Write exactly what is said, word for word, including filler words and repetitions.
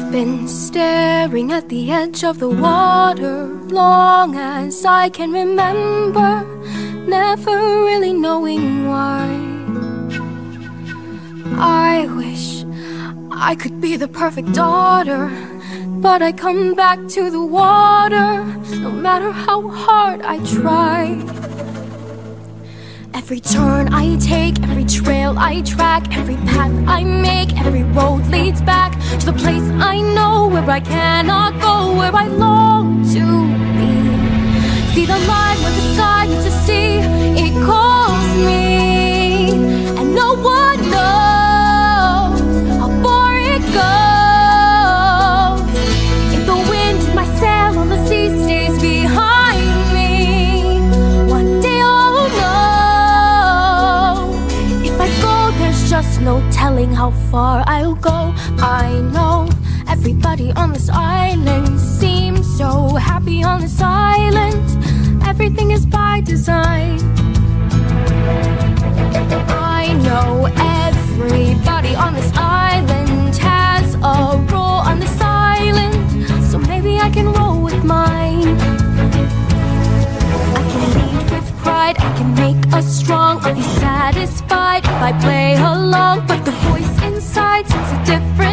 I've been staring at the edge of the water long as I can remember, never really knowing why. I wish I could be the perfect daughter, but I come back to the water no matter how hard I try. Every turn I take, every trail I track, every path I make, every road leads back to the place I know, where I cannot go, where I long to be. See the line where the sky meets the sea, it calls me, and no one knows how far it goes. If the wind in my sail on the sea stays behind me, one day I'll know. If I go, there's just no telling how far I'll go. I know everybody on this island seems so happy on this island. Everything is by design. I know everybody on this island has a role on this island, so maybe I can roll with mine. I can lead with pride, I can make us strong. I'll be satisfied if I play along, but the voice inside sings a different